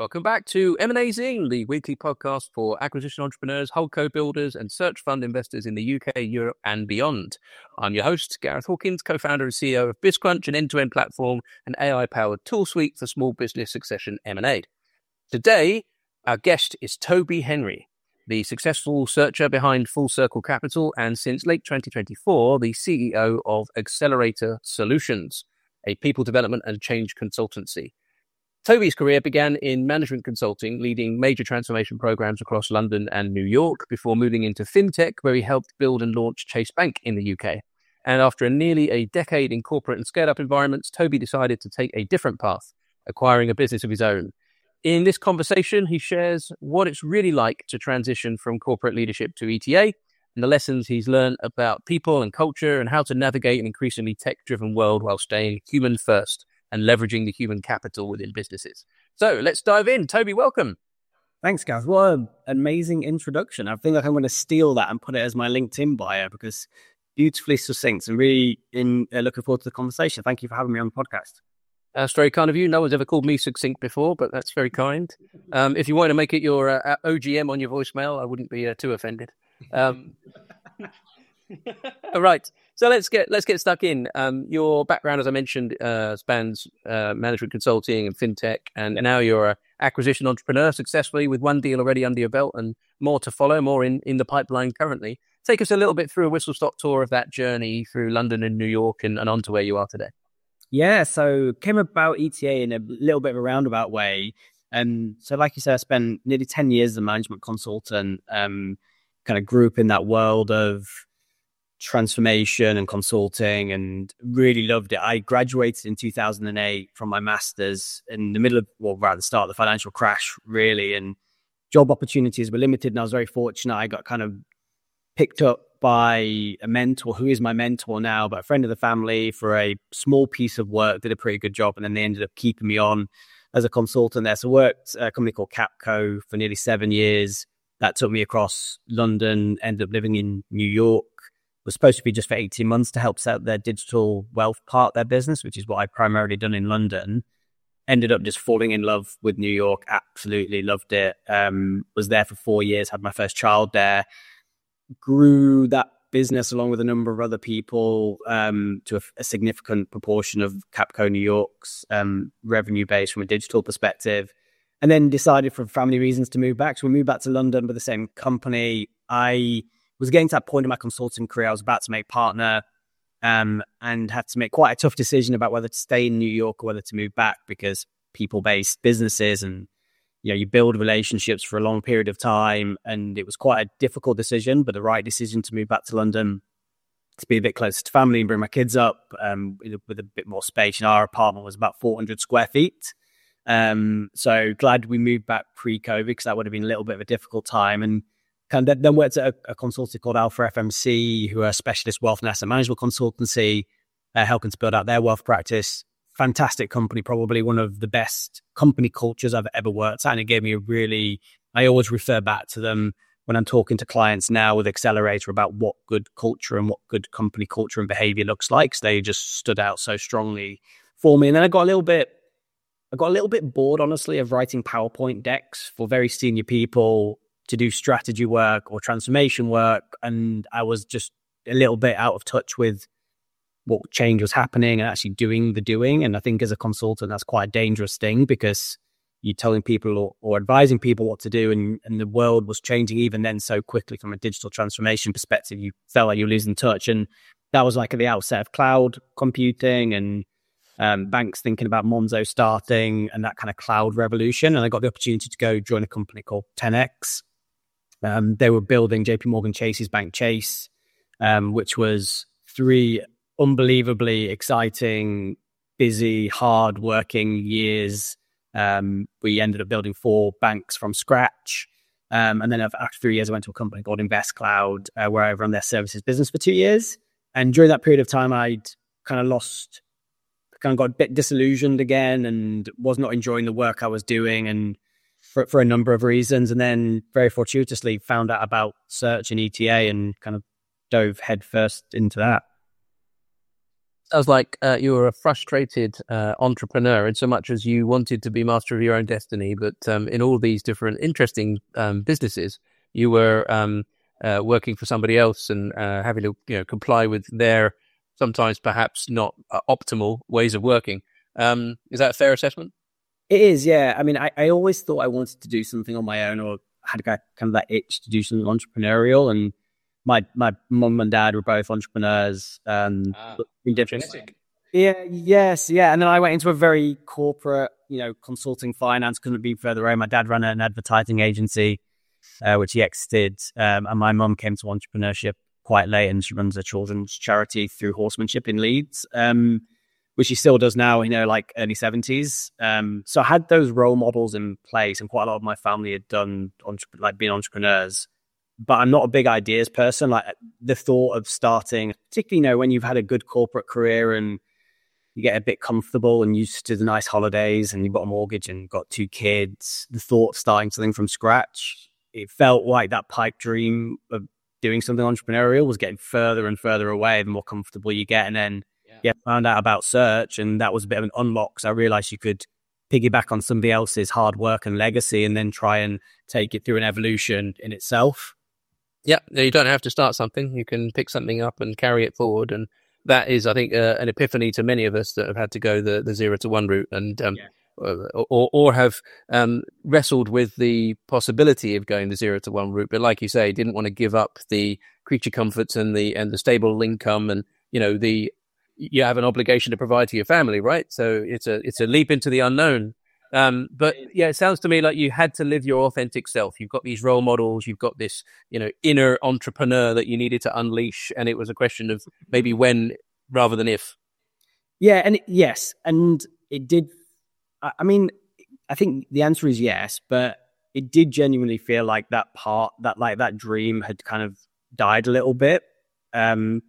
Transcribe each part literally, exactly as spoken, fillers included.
Welcome back to M and A Zing, the weekly podcast for acquisition entrepreneurs, holdco builders, and search fund investors in the U K, Europe, and beyond. I'm your host, Gareth Hawkins, co-founder and C E O of BizCrunch, an end-to-end platform and A I-powered tool suite for small business succession M and A. Today, our guest is Toby Henry, the successful searcher behind Full Circle Capital, and since late twenty twenty-four, the C E O of Accelerator Solutions, a people development and change consultancy. Toby's career began in management consulting, leading major transformation programs across London and New York before moving into fintech, where he helped build and launch Chase Bank in the U K. And after a nearly a decade in corporate and scale-up environments, Toby decided to take a different path, acquiring a business of his own. In this conversation, he shares what it's really like to transition from corporate leadership to E T A and the lessons he's learned about people and culture and how to navigate an increasingly tech-driven world while staying human first and leveraging the human capital within businesses. So let's dive in. Toby, welcome. Thanks, Gareth. What an amazing introduction. I feel like I'm going to steal that and put it as my LinkedIn bio because beautifully succinct and really in, uh, looking forward to the conversation. Thank you for having me on the podcast. That's very kind of you. No one's ever called me succinct before, but that's very kind. Um, if you want to make it your uh, O G M on your voicemail, I wouldn't be uh, too offended. Um, all right. So let's get let's get stuck in. Um, your background, as I mentioned, uh, spans uh, management consulting and fintech, and now you're an acquisition entrepreneur successfully with one deal already under your belt and more to follow, more in, in the pipeline currently. Take us a little bit through a whistle-stop tour of that journey through London and New York and, and on to where you are today. Yeah, so came about E T A in a little bit of a roundabout way. And so like you said, I spent nearly ten years as a management consultant, um, kind of grew up in that world of transformation and consulting and really loved it. I graduated in two thousand eight from my master's in the middle of, well, right at the start of the financial crash, really. And job opportunities were limited. And I was very fortunate. I got kind of picked up by a mentor who is my mentor now, but a friend of the family for a small piece of work, did a pretty good job. And then they ended up keeping me on as a consultant there. So I worked at a company called Capco for nearly seven years. That took me across London, ended up living in New York. Was supposed to be just for eighteen months to help set their digital wealth part of their business, which is what I primarily done in London. Ended up just falling in love with New York. Absolutely loved it. Um, was there for four years, had my first child there. Grew that business along with a number of other people um, to a, a significant proportion of Capco New York's um, revenue base from a digital perspective. And then decided for family reasons to move back. So we moved back to London with the same company. I was getting to that point in my consulting career. I was about to make partner um, and had to make quite a tough decision about whether to stay in New York or whether to move back because people-based businesses and, you know, you build relationships for a long period of time. And it was quite a difficult decision, but the right decision to move back to London to be a bit closer to family and bring my kids up um, with, a, with a bit more space. And our apartment was about four hundred square feet. Um, so glad we moved back pre-COVID because that would have been a little bit of a difficult time. And kind of then worked at a, a consultancy called Alpha F M C, who are a specialist wealth and asset management consultancy, uh, helping to build out their wealth practice. Fantastic company, probably one of the best company cultures I've ever worked at. And it gave me a really, I always refer back to them when I'm talking to clients now with Accelerator about what good culture and what good company culture and behavior looks like. So they just stood out so strongly for me. And then I got a little bit, I got a little bit bored, honestly, of writing PowerPoint decks for very senior people to do strategy work or transformation work. And I was just a little bit out of touch with what change was happening and actually doing the doing. And I think as a consultant, that's quite a dangerous thing because you're telling people or, or advising people what to do. And, and the world was changing even then so quickly from a digital transformation perspective, you felt like you're losing touch. And that was like at the outset of cloud computing and um, banks thinking about Monzo starting and that kind of cloud revolution. And I got the opportunity to go join a company called ten X. Um, they were building J P Morgan Chase's Bank Chase, um, which was three unbelievably exciting, busy, hard-working years. Um, we ended up building four banks from scratch. Um, and then after three years, I went to a company called InvestCloud, uh, where I ran their services business for two years. And during that period of time, I'd kind of lost, kind of got a bit disillusioned again and was not enjoying the work I was doing. And For, for a number of reasons, and then very fortuitously found out about search and E T A and kind of dove headfirst into that. Sounds like uh, you were a frustrated uh, entrepreneur in so much as you wanted to be master of your own destiny, but um, in all these different interesting um, businesses, you were um, uh, working for somebody else and uh, having to, you know, comply with their sometimes perhaps not uh, optimal ways of working. Um, is that a fair assessment? It is, yeah. I mean, I, I always thought I wanted to do something on my own, or had kind of that itch to do something entrepreneurial. And my my mum and dad were both entrepreneurs. Um, ah, in different, yeah, yes, yeah. And then I went into a very corporate, you know, consulting finance. Couldn't be further away. My dad ran an advertising agency, uh, which he exited, um, and my mum came to entrepreneurship quite late, and she runs a children's charity through horsemanship in Leeds. Um, which she still does now, you know, like early seventies. Um, so I had those role models in place, and quite a lot of my family had done, entre- like, being entrepreneurs. But I'm not a big ideas person. Like, the thought of starting, particularly, you know, when you've had a good corporate career and you get a bit comfortable and used to the nice holidays and you've got a mortgage and got two kids, the thought of starting something from scratch, it felt like that pipe dream of doing something entrepreneurial was getting further and further away the more comfortable you get. And then Yeah, found out about search, and that was a bit of an unlock. So I realized you could piggyback on somebody else's hard work and legacy and then try and take it through an evolution in itself. Yeah, you don't have to start something. You can pick something up and carry it forward. And that is, I think, uh, an epiphany to many of us that have had to go the, the zero to one route and um, yeah. or, or have um, wrestled with the possibility of going the zero to one route. But like you say, didn't want to give up the creature comforts and the and the stable income and, you know, the you have an obligation to provide to your family, right? So it's a it's a leap into the unknown. Um, but yeah, it sounds to me like you had to live your authentic self. You've got these role models. You've got this, you know, inner entrepreneur that you needed to unleash, and it was a question of maybe when rather than if. Yeah, and it, yes, and it did. I mean, I think the answer is yes, but it did genuinely feel like that part, that like that dream had kind of died a little bit. Um,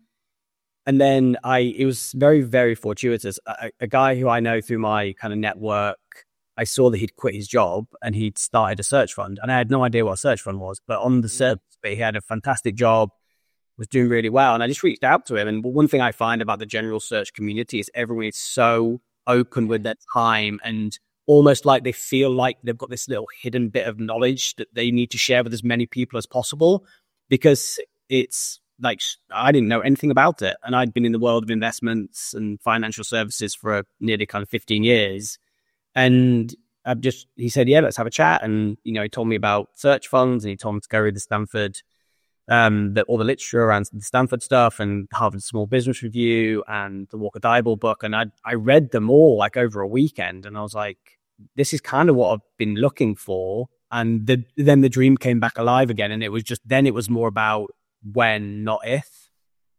And then I, it was very, very fortuitous. A, a guy who I know through my kind of network, I saw that he'd quit his job and he'd started a search fund. And I had no idea what a search fund was, but on the surface, he had a fantastic job, was doing really well. And I just reached out to him. And one thing I find about the general search community is everyone is so open with their time and almost like they feel like they've got this little hidden bit of knowledge that they need to share with as many people as possible, because it's, like, I didn't know anything about it. And I'd been in the world of investments and financial services for nearly kind of fifteen years. And I've just, he said, yeah, let's have a chat. And, you know, he told me about search funds, and he told me to go read the Stanford, um, the, all the literature around the Stanford stuff and Harvard Small Business Review and the Walker Deibel book. And I I read them all like over a weekend. And I was like, this is kind of what I've been looking for. And the, then the dream came back alive again. And it was just, then it was more about when, not if.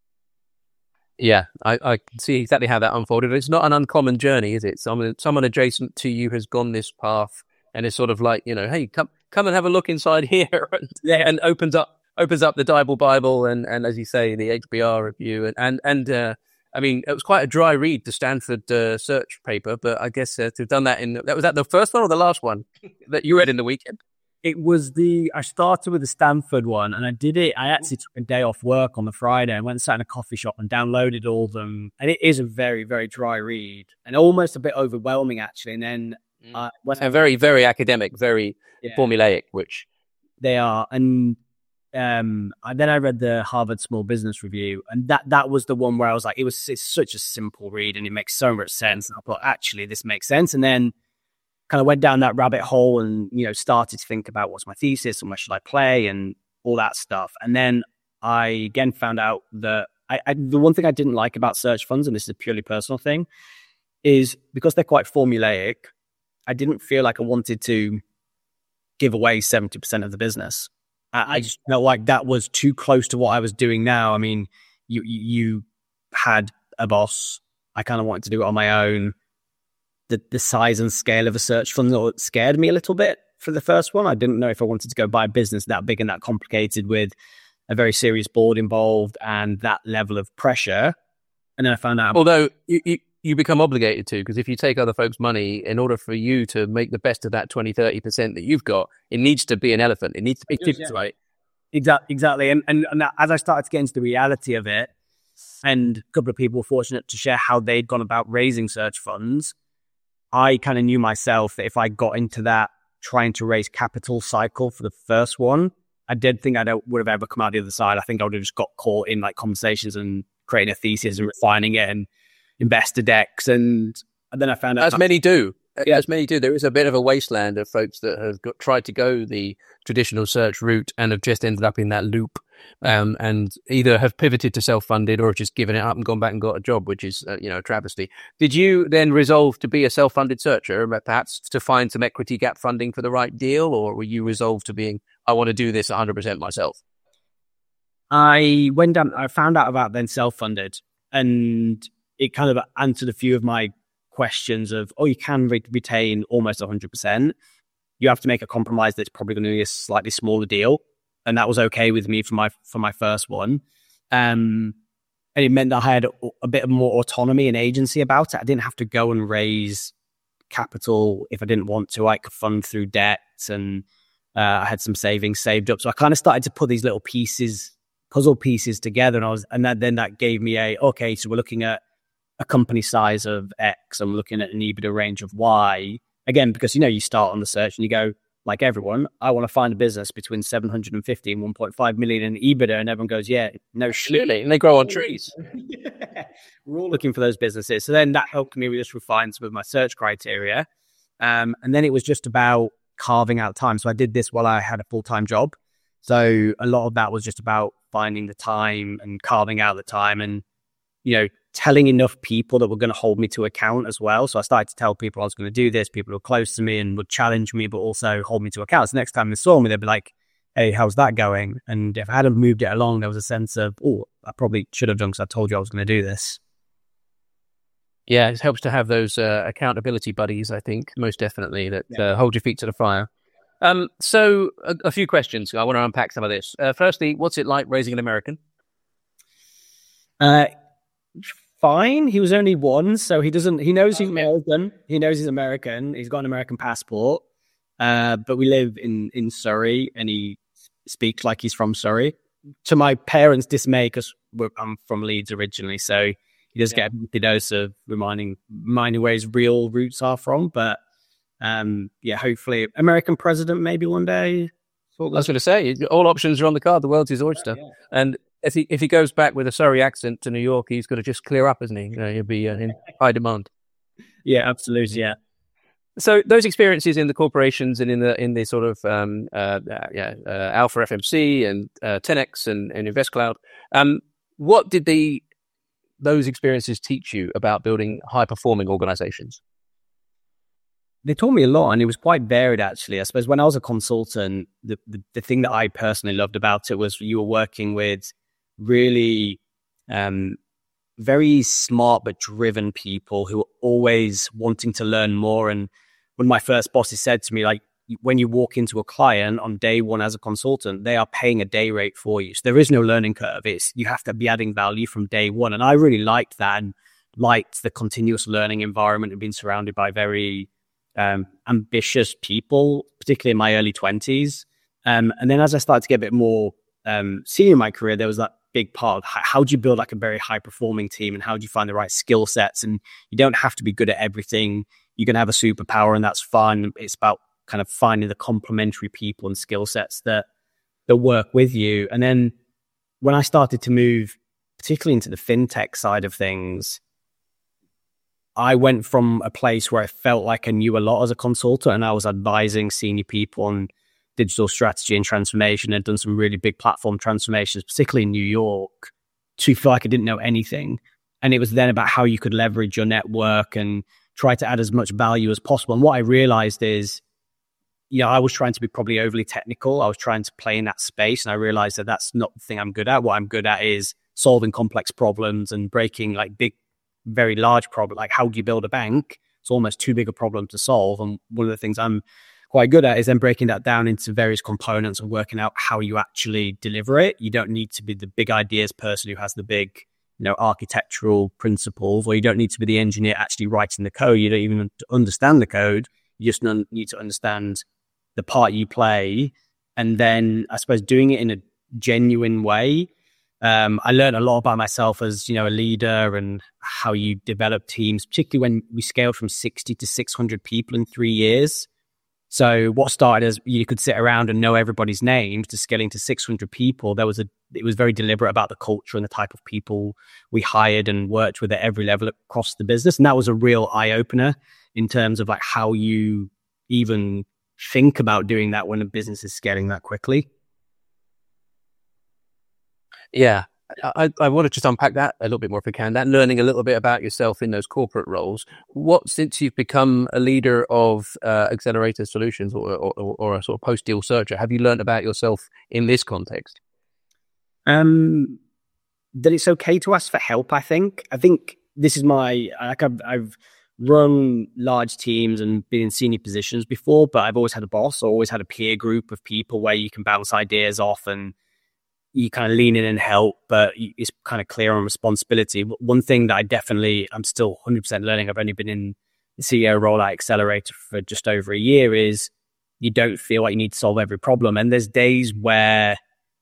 Yeah, I, I can see exactly how that unfolded. It's not an uncommon journey, is it? Someone someone adjacent to you has gone this path, and it's sort of like, you know, hey, come come and have a look inside here, and, yeah. and opens up opens up the Deibel Bible, and, and as you say, the H B R review, and and and uh, I mean, it was quite a dry read, the Stanford uh, search paper, but I guess uh, to have done that in that was that the first one or the last one that you read in the weekend? It was the, I started with the Stanford one, and I did it. I actually took a day off work on the Friday and went and sat in a coffee shop and downloaded all of them. And it is a very, very dry read and almost a bit overwhelming, actually. And then, uh, when and very, very academic, very yeah. formulaic, which they are. And um, then I read the Harvard Small Business Review, and that that was the one where I was like, it was it's such a simple read and it makes so much sense. And I thought, actually, this makes sense. And then kind of went down that rabbit hole and, you know, started to think about what's my thesis and where should I play and all that stuff. And then I again found out that I, I, the one thing I didn't like about search funds, and this is a purely personal thing, is because they're quite formulaic, I didn't feel like I wanted to give away seventy percent of the business. I, I just felt like that was too close to what I was doing now. I mean, you, you had a boss. I kind of wanted to do it on my own. The, the size and scale of a search fund scared me a little bit for the first one. I didn't know if I wanted to go buy a business that big and that complicated with a very serious board involved and that level of pressure. And then I found out... Although you, you, you become obligated to, because if you take other folks' money, in order for you to make the best of that twenty, thirty percent that you've got, it needs to be an elephant. It needs to be tipped, yeah. right? Exactly. Exactly. And, and, and as I started to get into the reality of it, and a couple of people were fortunate to share how they'd gone about raising search funds. I kind of knew myself that if I got into that trying to raise capital cycle for the first one, I did think I don't, would have ever come out the other side. I think I would have just got caught in like conversations and creating a thesis and refining it and investor decks. And, and then I found out. As many do. Yeah. As many do. There is a bit of a wasteland of folks that have got, tried to go the traditional search route and have just ended up in that loop, um, and either have pivoted to self-funded or have just given it up and gone back and got a job, which is, uh, you know, a travesty. Did you then resolve to be a self-funded searcher, perhaps to find some equity gap funding for the right deal, or were you resolved to being, I want to do this one hundred percent myself? I went down, I found out about then self-funded, and it kind of answered a few of my questions of, oh, you can re- retain almost one hundred percent. You have to make a compromise that's probably going to be a slightly smaller deal. And that was okay with me for my for my first one. Um, and it meant that I had a, a bit more autonomy and agency about it. I didn't have to go and raise capital if I didn't want to. I could fund through debt, and uh, I had some savings saved up. So I kind of started to put these little pieces, puzzle pieces together. And I was, and that, then that gave me a, okay, so we're looking at a company size of X, and we're looking at an EBITDA range of Y. Again, because, you know, you start on the search and you go, like everyone, I want to find a business between seven hundred fifty and one point five million in EBITDA. And everyone goes, yeah, no, absolutely. And they grow on trees. Yeah. We're all looking for those businesses. So then that helped me just refine some of my search criteria. Um, and then it was just about carving out time. So I did this while I had a full-time job. So a lot of that was just about finding the time and carving out the time and, you know, telling enough people that were going to hold me to account as well. So I started to tell people I was going to do this, people who were close to me and would challenge me, but also hold me to account. So next time they saw me, they'd be like, hey, how's that going? And if I hadn't moved it along, there was a sense of, oh, I probably should have done because I told you I was going to do this. Yeah, it helps to have those uh, accountability buddies, I think, most definitely, that yeah. uh, hold your feet to the fire. Um, so a, a few questions. I want to unpack some of this. Uh, firstly, what's it like raising an American? Uh, fine. He was only one, so he doesn't. He knows he's American. He knows he's American. He's got an American passport. Uh, but we live in in Surrey, and he speaks like he's from Surrey. To my parents' dismay, because I'm from Leeds originally, so he does yeah. get a healthy dose of reminding reminding where his real roots are from. But um, yeah, hopefully, American president maybe one day. I was going to say, all options are on the card. The world's his oyster, yeah. and. If he if he goes back with a Surrey accent to New York, he's got to just clear up, isn't he? You know, he'll be uh, in high demand. Yeah, absolutely. Yeah. So those experiences in the corporations and in the in the sort of um, uh, yeah uh, Alpha F M C and uh, ten X and, and InvestCloud, um, what did the those experiences teach you about building high performing organizations? They taught me a lot, and it was quite varied, actually. I suppose when I was a consultant, the, the, the thing that I personally loved about it was you were working with really um, very smart but driven people who were always wanting to learn more. And when my first bosses said to me, like, when you walk into a client on day one as a consultant, they are paying a day rate for you. So there is no learning curve. It's, you have to be adding value from day one. And I really liked that and liked the continuous learning environment and being surrounded by very um, ambitious people, particularly in my early twenties. Um, and then as I started to get a bit more um, senior in my career, there was that big part of how, how do you build like a very high performing team, and how do you find the right skill sets? And you don't have to be good at everything. You can have a superpower, and that's fun. It's about kind of finding the complementary people and skill sets that that work with you. And then when I started to move, particularly into the fintech side of things, I went from a place where I felt like I knew a lot as a consultant, and I was advising senior people on digital strategy and transformation, and done some really big platform transformations, particularly in New York, to feel like I didn't know anything. And it was then about how you could leverage your network and try to add as much value as possible. And what I realized is, you know, I was trying to be probably overly technical. I was trying to play in that space, and I realized that that's not the thing I'm good at. What I'm good at is solving complex problems and breaking like big, very large problems. Like, how do you build a bank? It's almost too big a problem to solve. And one of the things I'm quite good at is then breaking that down into various components and working out how you actually deliver it. You don't need to be the big ideas person who has the big, you know, architectural principles, or you don't need to be the engineer actually writing the code. You don't even understand the code. You just need to understand the part you play. And then I suppose doing it in a genuine way. Um, I learned a lot about myself as, you know, a leader and how you develop teams, particularly when we scaled from sixty to six hundred people in three years. So what started as you could sit around and know everybody's names to scaling to six hundred people, there was a, it was very deliberate about the culture and the type of people we hired and worked with at every level across the business. And that was a real eye opener in terms of like how you even think about doing that when a business is scaling that quickly. Yeah, I, I want to just unpack that a little bit more if we can. That learning a little bit about yourself in those corporate roles. What, since you've become a leader of uh, Accelerator Solutions or, or, or a sort of post-deal searcher, have you learned about yourself in this context? Um, that it's okay to ask for help, I think. I think this is my, like I've, I've run large teams and been in senior positions before, but I've always had a boss, always had a peer group of people where you can bounce ideas off and you kind of lean in and help, but it's kind of clear on responsibility. One thing that I definitely, I'm still one hundred percent learning, I've only been in the C E O role at Accelerator for just over a year, is you don't feel like you need to solve every problem. And there's days where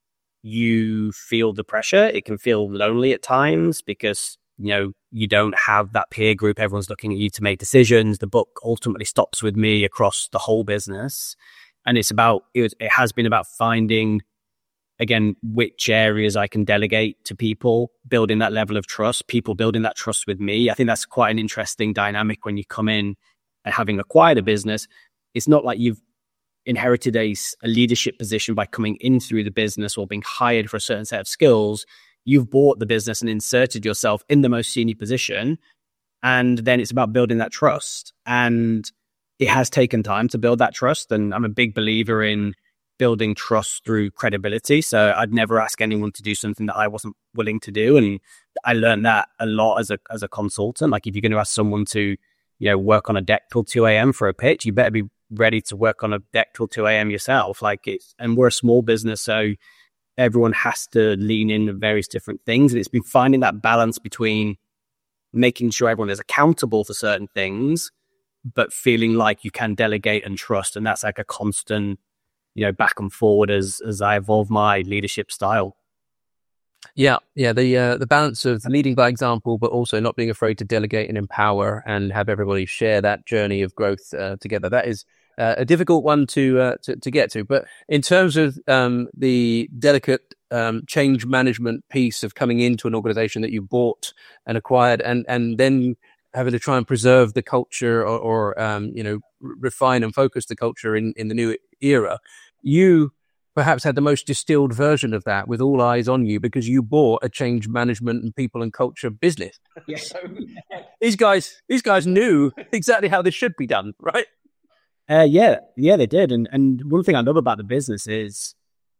you feel the pressure. It can feel lonely at times because, you know, you don't have that peer group. Everyone's looking at you to make decisions. The book ultimately stops with me across the whole business. And it's about, it, was, it has been about finding, again, which areas I can delegate to people, building that level of trust, people building that trust with me. I think that's quite an interesting dynamic when you come in and having acquired a business. It's not like you've inherited a, a leadership position by coming in through the business or being hired for a certain set of skills. You've bought the business and inserted yourself in the most senior position. And then it's about building that trust. And it has taken time to build that trust. And I'm a big believer in building trust through credibility. So I'd never ask anyone to do something that I wasn't willing to do. And I learned that a lot as a as a consultant. Like if you're going to ask someone to, you know, work on a deck till two a.m. for a pitch, you better be ready to work on a deck till two a.m. yourself. Like it's, and we're a small business, so everyone has to lean in to various different things. And it's been finding that balance between making sure everyone is accountable for certain things, but feeling like you can delegate and trust. And that's like a constant, you know, back and forward as as I evolve my leadership style. Yeah, yeah. The uh, the balance of leading by example, but also not being afraid to delegate and empower and have everybody share that journey of growth uh, together. That is uh, a difficult one to, uh, to to get to. But in terms of um, the delicate um, change management piece of coming into an organization that you bought and acquired, and and then having to try and preserve the culture or, or um, you know, refine and focus the culture in, in the new era, you perhaps had the most distilled version of that with all eyes on you because you bought a change management and people and culture business. Yes. So these guys, these guys knew exactly how this should be done, right? Uh, yeah, yeah, they did. And and one thing I love about the business is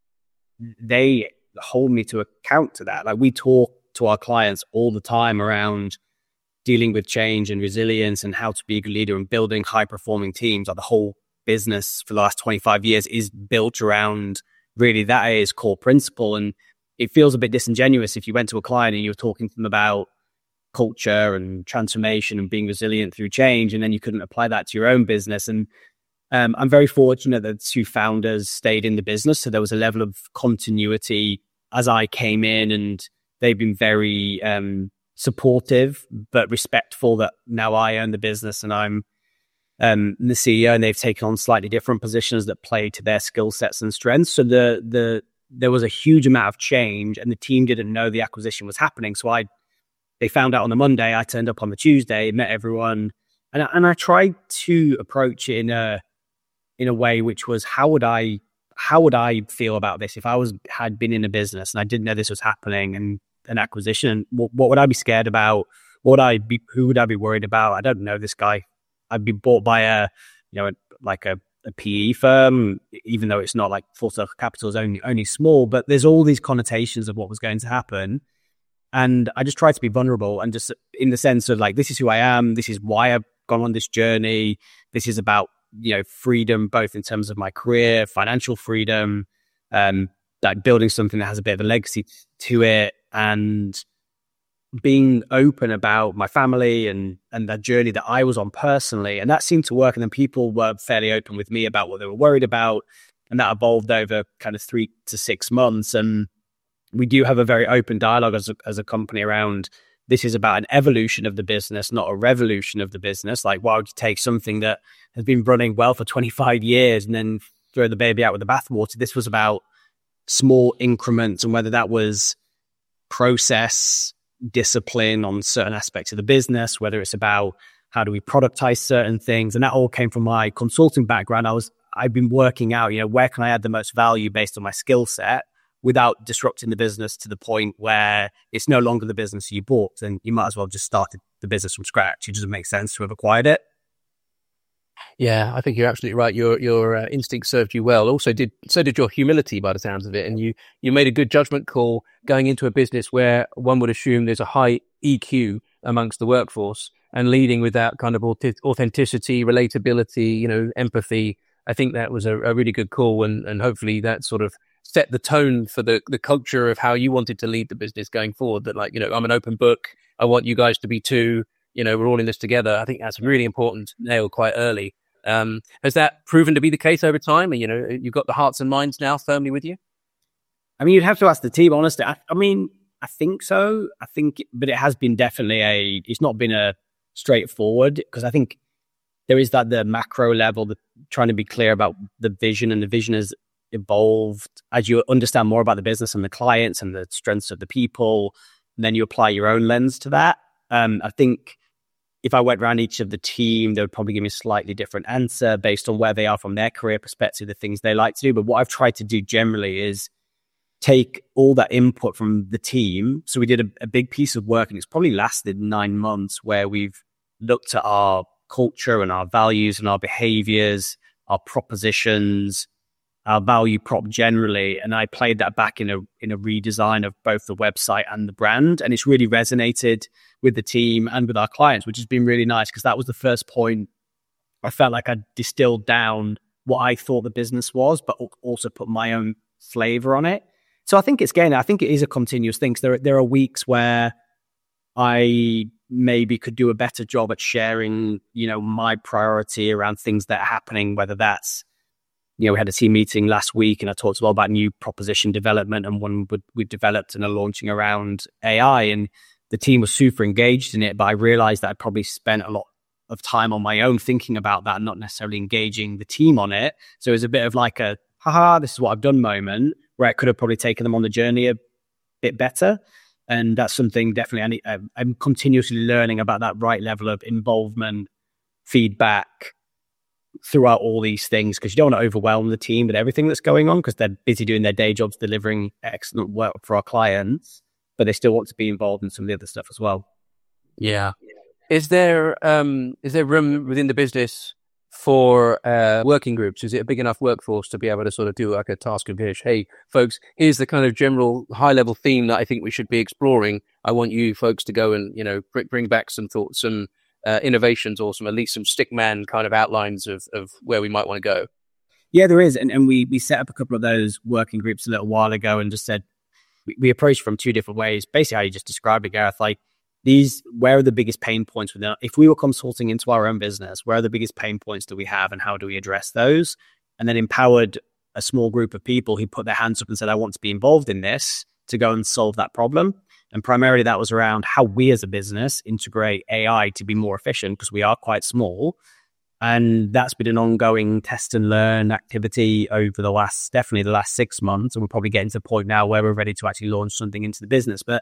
they hold me to account to that. Like we talk to our clients all the time around dealing with change and resilience and how to be a good leader and building high performing teams. Like the whole business for the last twenty-five years is built around really that is core principle. And it feels a bit disingenuous if you went to a client and you were talking to them about culture and transformation and being resilient through change, and then you couldn't apply that to your own business. And um, I'm very fortunate that the two founders stayed in the business. So there was a level of continuity as I came in, and they've been very um, supportive, but respectful that now I own the business and I'm um, the C E O, and they've taken on slightly different positions that play to their skill sets and strengths. So the the there was a huge amount of change, and the team didn't know the acquisition was happening. So I they found out on the Monday. I turned up on the Tuesday, met everyone, and I, and I tried to approach it in a in a way which was how would I how would I feel about this if I was had been in a business and I didn't know this was happening and an acquisition? What, what would I be scared about? What would I be? Who would I be worried about? I don't know this guy. I'd be bought by a, you know, like a, a P E firm, even though it's not like Full Circle Capital is only only small. But there's all these connotations of what was going to happen, and I just tried to be vulnerable and just in the sense of like, this is who I am. This is why I've gone on this journey. This is about, you know, freedom, both in terms of my career, financial freedom, um, like building something that has a bit of a legacy to it, and being open about my family and and that journey that I was on personally. And that seemed to work. And then people were fairly open with me about what they were worried about. And that evolved over kind of three to six months. And we do have a very open dialogue as a, as a company around this is about an evolution of the business, not a revolution of the business. Like, why would you take something that has been running well for twenty-five years and then throw the baby out with the bathwater? This was about small increments, and whether that was process, discipline on certain aspects of the business, whether it's about how do we productize certain things. And that all came from my consulting background. I was, I've been working out, you know, where can I add the most value based on my skill set without disrupting the business to the point where it's no longer the business you bought, and you might as well just start the business from scratch. It doesn't make sense to have acquired it. Yeah, I think you're absolutely right. Your your uh, instinct served you well. Also, did so did your humility, by the sounds of it. And you you made a good judgment call going into a business where one would assume there's a high E Q amongst the workforce, and leading with that kind of authenticity, relatability, you know, empathy. I think that was a, a really good call, and and hopefully that sort of set the tone for the the culture of how you wanted to lead the business going forward. That, like, you know, I'm an open book. I want you guys to be too. You know, we're all in this together. I think that's really important to nail quite early. Um, has that proven to be the case over time? And, you know, you've got the hearts and minds now firmly with you? I mean, you'd have to ask the team, honestly. I, I mean, I think so. I think, but it has been definitely a, it's not been a straightforward, because I think there is that the macro level, the trying to be clear about the vision, and the vision has evolved as you understand more about the business and the clients and the strengths of the people. And then you apply your own lens to that. Um, I think if I went around each of the team, they would probably give me a slightly different answer based on where they are from their career perspective, the things they like to do. But what I've tried to do generally is take all that input from the team. So we did a, a big piece of work, and it's probably lasted nine months, where we've looked at our culture and our values and our behaviors, our propositions, our value prop generally. And I played that back in a in a redesign of both the website and the brand. And it's really resonated with the team and with our clients, which has been really nice, because that was the first point I felt like I distilled down what I thought the business was, but also put my own flavor on it. So I think it's again, I think it is a continuous thing. There, there are weeks where I maybe could do a better job at sharing, you know, my priority around things that are happening, whether that's, you know, we had a team meeting last week and I talked a lot about new proposition development, and one would, we've developed and are launching around A I, and the team was super engaged in it. But I realized that I probably spent a lot of time on my own thinking about that and not necessarily engaging the team on it. So it was a bit of like a, haha, this is what I've done moment, where I could have probably taken them on the journey a bit better. And that's something definitely I need, I'm continuously learning about that right level of involvement, feedback throughout all these things, because you don't want to overwhelm the team with everything that's going on, because they're busy doing their day jobs, delivering excellent work for our clients, but they still want to be involved in some of the other stuff as well. Yeah. Is there um is there room within the business for uh, working groups? Is it a big enough workforce to be able to sort of do like a task of, hey, folks, here's the kind of general high level theme that I think we should be exploring. I want you folks to go and, you know, bring back some thoughts, some uh, innovations, or some, at least some stickman kind of outlines of, of where we might want to go. Yeah, there is. And, and we, we set up a couple of those working groups a little while ago, and just said, we, we approached from two different ways. Basically how you just described it, Gareth, like, these, where are the biggest pain points within, if we were consulting into our own business, where are the biggest pain points that we have, and how do we address those? And then empowered a small group of people who put their hands up and said, I want to be involved in this, to go and solve that problem. And primarily that was around how we as a business integrate A I to be more efficient, because we are quite small. And that's been an ongoing test and learn activity over the last, definitely the last six months. And we're probably getting to the point now where we're ready to actually launch something into the business. But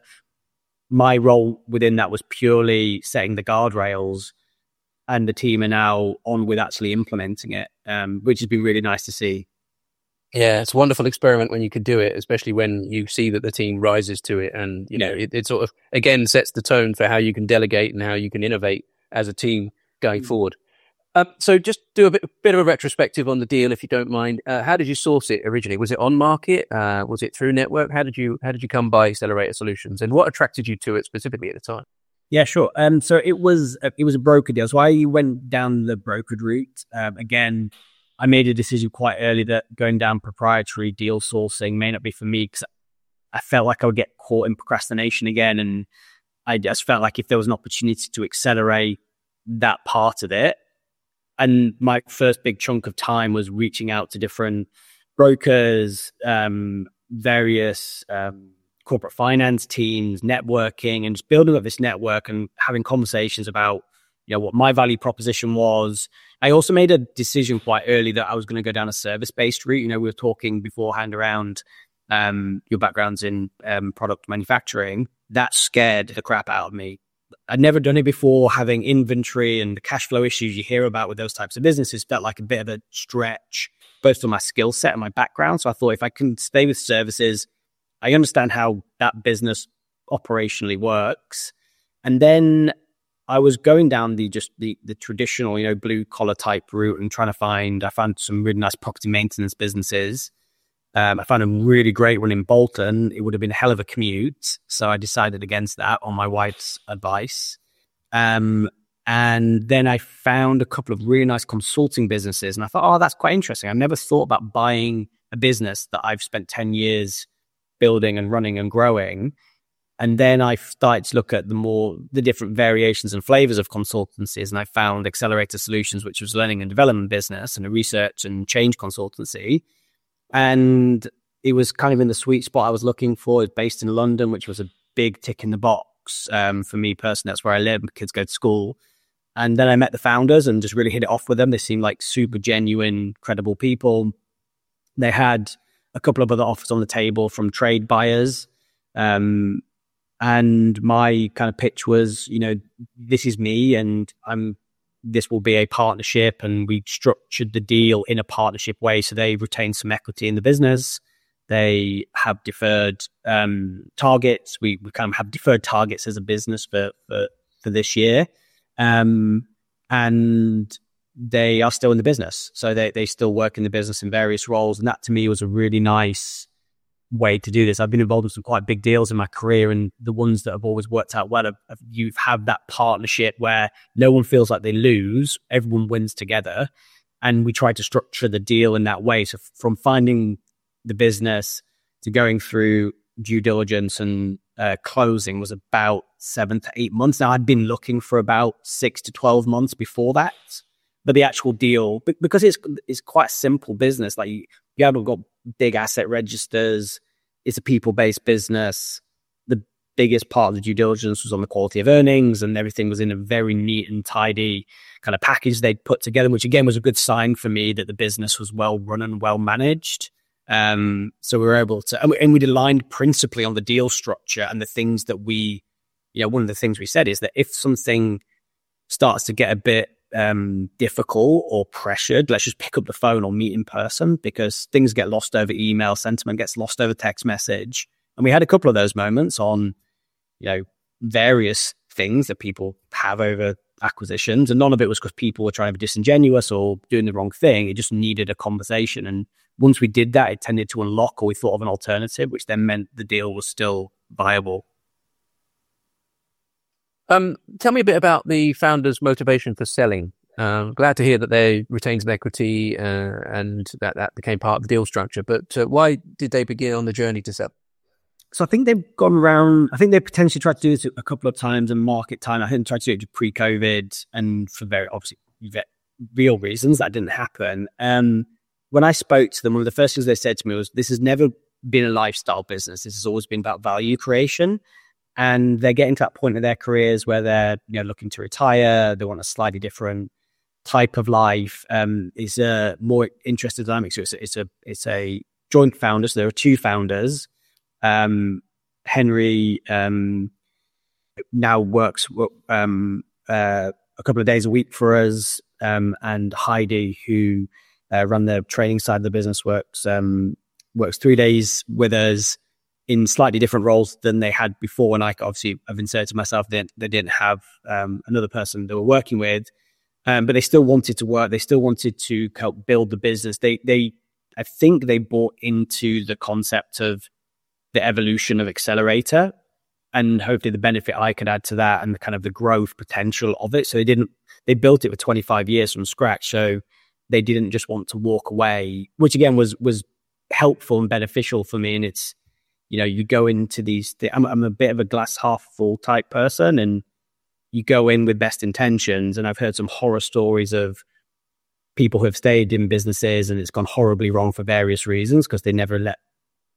my role within that was purely setting the guardrails, and the team are now on with actually implementing it, um, which has been really nice to see. Yeah, it's a wonderful experiment when you can do it, especially when you see that the team rises to it. And, you know, it, it sort of, again, sets the tone for how you can delegate and how you can innovate as a team going mm-hmm. forward. Um, so just do a bit, bit of a retrospective on the deal, if you don't mind. Uh, how did you source it originally? Was it on market? Uh, was it through network? How did you how did you come by Accelerator Solutions, and what attracted you to it specifically at the time? Yeah, sure. Um, so it was a, it was a broker deal. So I went down the brokered route. Um, again, I made a decision quite early that going down proprietary deal sourcing may not be for me, because I felt like I would get caught in procrastination again, and I just felt like if there was an opportunity to accelerate that part of it. And my first big chunk of time was reaching out to different brokers, um, various um, corporate finance teams, networking, and just building up this network and having conversations about, you know, what my value proposition was. I also made a decision quite early that I was going to go down a service-based route. You know, we were talking beforehand around um, your backgrounds in um, product manufacturing. That scared the crap out of me. I'd never done it before. Having inventory and the cash flow issues you hear about with those types of businesses felt like a bit of a stretch, both for my skill set and my background. So I thought if I can stay with services, I understand how that business operationally works. And then I was going down the just the, the traditional, you know, blue collar type route and trying to find, I found some really nice property maintenance businesses. Um, I found a really great one in Bolton. It would have been a hell of a commute. So I decided against that on my wife's advice. Um, and then I found a couple of really nice consulting businesses. And I thought, oh, that's quite interesting. I've never thought about buying a business that I've spent ten years building and running and growing. And then I started to look at the more, the different variations and flavors of consultancies. And I found Accelerator Solutions, which was a learning and development business and a research and change consultancy. And it was kind of in the sweet spot I was looking for. It's based in London, which was a big tick in the box um, for me personally. That's where I live. My kids go to school. And then I met the founders and just really hit it off with them. They seemed like super genuine, credible people. They had a couple of other offers on the table from trade buyers. Um, and my kind of pitch was, you know, this is me and I'm, this will be a partnership, and we structured the deal in a partnership way. So they retained some equity in the business. They have deferred um, targets. We, we kind of have deferred targets as a business for, for, for this year. Um, and they are still in the business. So they, they still work in the business in various roles. And that to me was a really nice way to do this. I've been involved in some quite big deals in my career, and the ones that have always worked out well, have, have, you have that partnership where no one feels like they lose, everyone wins together. And we try to structure the deal in that way. So from finding the business to going through due diligence and uh, closing was about seven to eight months. Now I'd been looking for about six to twelve months before that. But the actual deal, because it's it's quite a simple business, like you, you haven't got big asset registers, it's a people-based business. The biggest part of the due diligence was on the quality of earnings, and everything was in a very neat and tidy kind of package they'd put together, which again was a good sign for me that the business was well run and well managed. Um, so we were able to, and, we, and we'd aligned principally on the deal structure and the things that we, you know, one of the things we said is that if something starts to get a bit um, difficult or pressured, let's just pick up the phone or meet in person, because things get lost over email, sentiment gets lost over text message. And we had a couple of those moments on, you know, various things that people have over acquisitions. And none of it was because people were trying to be disingenuous or doing the wrong thing. It just needed a conversation. And once we did that, it tended to unlock, or we thought of an alternative, which then meant the deal was still viable. Um, tell me a bit about the founder's motivation for selling. Um, glad to hear that they retained some equity uh, and that that became part of the deal structure. But uh, why did they begin on the journey to sell? So I think they've gone around, I think they potentially tried to do this a couple of times in market time. I think they tried to do it pre-COVID, and for very obviously real reasons that didn't happen. Um, when I spoke to them, one of the first things they said to me was, this has never been a lifestyle business. This has always been about value creation. And they're getting to that point in their careers where they're, you know, looking to retire. They want a slightly different type of life. Um, is a more interested dynamic. So it's a, it's a it's a joint founder. So there are two founders. Um, Henry um, now works um, uh, a couple of days a week for us, um, and Heidi, who uh, run the training side of the business, works um, works three days with us, in slightly different roles than they had before. And I obviously have inserted myself, they, they didn't have um, another person they were working with, um, but they still wanted to work. They still wanted to help build the business. They, they, I think they bought into the concept of the evolution of Accelerator, and hopefully the benefit I could add to that and the kind of the growth potential of it. So they didn't, they built it for twenty-five years from scratch. So they didn't just want to walk away, which again was, was helpful and beneficial for me. And it's, you know, you go into these, th- I'm, I'm a bit of a glass half full type person, and you go in with best intentions. And I've heard some horror stories of people who have stayed in businesses and it's gone horribly wrong for various reasons because they never let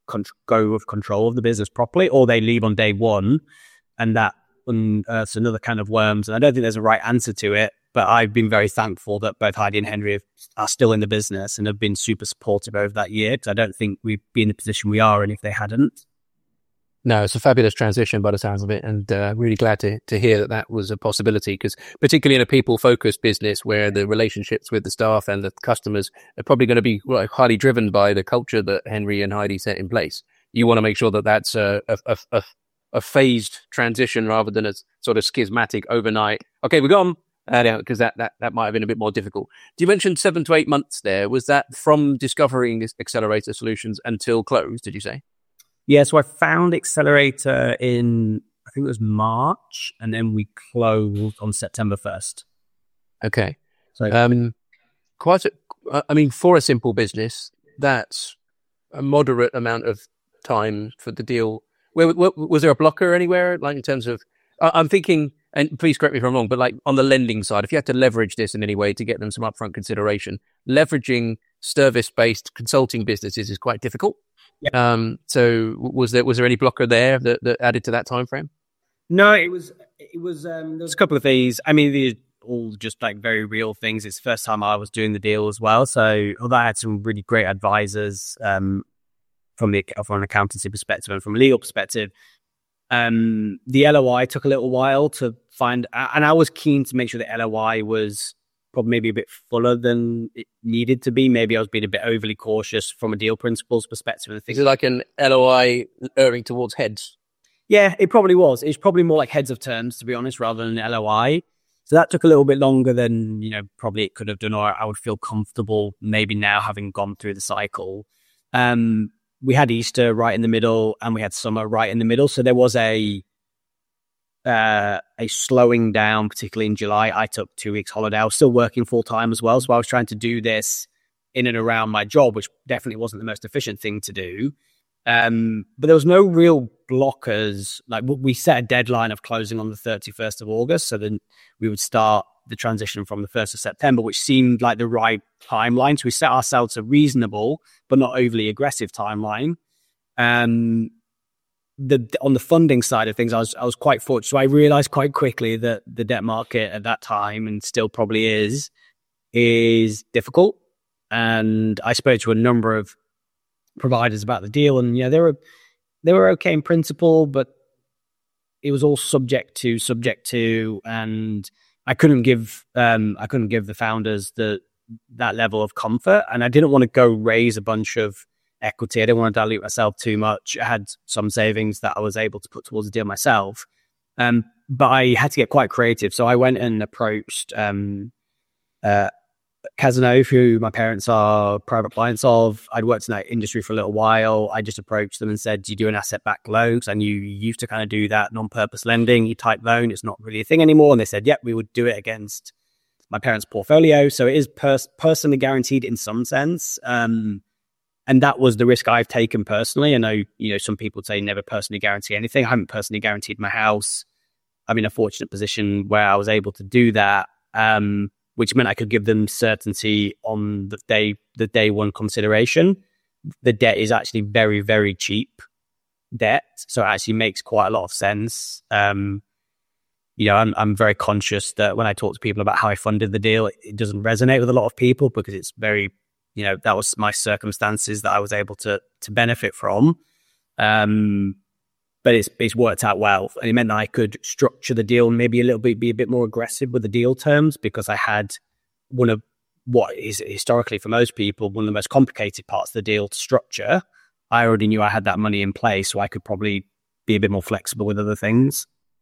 con- go with control of the business properly, or they leave on day one, and that unearths another kind of worms. And I don't think there's a right answer to it, but I've been very thankful that both Heidi and Henry have, are still in the business and have been super supportive over that year, because I don't think we'd be in the position we are in if they hadn't. No, it's a fabulous transition by the sounds of it, and uh, really glad to to hear that that was a possibility, because particularly in a people-focused business where the relationships with the staff and the customers are probably going to be well, highly driven by the culture that Henry and Heidi set in place, you want to make sure that that's a, a, a, a phased transition rather than a sort of schismatic overnight, okay, we're gone, because uh, that, that, that might have been a bit more difficult. You mentioned seven to eight months there. Was that from discovering this Accelerator Solutions until close, did you say? Yeah, so I found Accelerator in, I think it was March, and then we closed on September first. Okay. So, um, quite, a, I mean, for a simple business, that's a moderate amount of time for the deal. Where, where, was there a blocker anywhere, like in terms of, uh, I'm thinking, and please correct me if I'm wrong, but like on the lending side, if you had to leverage this in any way to get them some upfront consideration, leveraging service-based consulting businesses is quite difficult. Yeah. Um, so was there was there any blocker there that, that added to that time frame? No, it was it was um, there was a couple of things. I mean, these all just like very real things. It's the first time I was doing the deal as well. So although I had some really great advisors um, from the from an accountancy perspective and from a legal perspective, um, the L O I took a little while to find, and I was keen to make sure the L O I was probably maybe a bit fuller than it needed to be. Maybe I was being a bit overly cautious from a deal principles perspective. And Is it like an L O I erring towards heads? Yeah, it probably was. It's probably more like heads of terms, to be honest, rather than an L O I. So that took a little bit longer than, you know, probably it could have done, or I would feel comfortable maybe now having gone through the cycle. Um, we had Easter right in the middle and we had summer right in the middle. So there was a, Uh, a slowing down, particularly in July. I took two weeks holiday. I was still working full time as well. So I was trying to do this in and around my job, which definitely wasn't the most efficient thing to do. Um, but there was no real blockers. Like we set a deadline of closing on the thirty-first of August. So then we would start the transition from the first of September, which seemed like the right timeline. So we set ourselves a reasonable, but not overly aggressive timeline. Um, The, on the funding side of things, I was I was quite fortunate. So I realized quite quickly that the debt market at that time, and still probably is, is difficult. And I spoke to a number of providers about the deal, and yeah, they were they were okay in principle, but it was all subject to subject to, and I couldn't give um I couldn't give the founders the that level of comfort, and I didn't want to go raise a bunch of equity. I didn't want to dilute myself too much. I had some savings that I was able to put towards the deal myself. Um, but I had to get quite creative. So I went and approached um, uh, Cazenove, who my parents are private clients of. I'd worked in that industry for a little while. I just approached them and said, do you do an asset-backed loan? Because I knew you used to kind of do that non-purpose lending type loan. It's not really a thing anymore. And they said, yep, we would do it against my parents' portfolio. So it is pers- personally guaranteed in some sense. Um, And that was the risk I've taken personally. I know, you know, some people say never personally guarantee anything. I haven't personally guaranteed my house. I'm in a fortunate position where I was able to do that, um, which meant I could give them certainty on the day, the day one consideration. The debt is actually very, very cheap debt. So it actually makes quite a lot of sense. Um, you know, I'm, I'm very conscious that when I talk to people about how I funded the deal, it doesn't resonate with a lot of people because it's very, you know, that was my circumstances that I was able to to benefit from. Um, but it's it's worked out well. And it meant that I could structure the deal and maybe a little bit, be a bit more aggressive with the deal terms, because I had one of what is historically for most people, one of the most complicated parts of the deal to structure. I already knew I had that money in place, so I could probably be a bit more flexible with other things.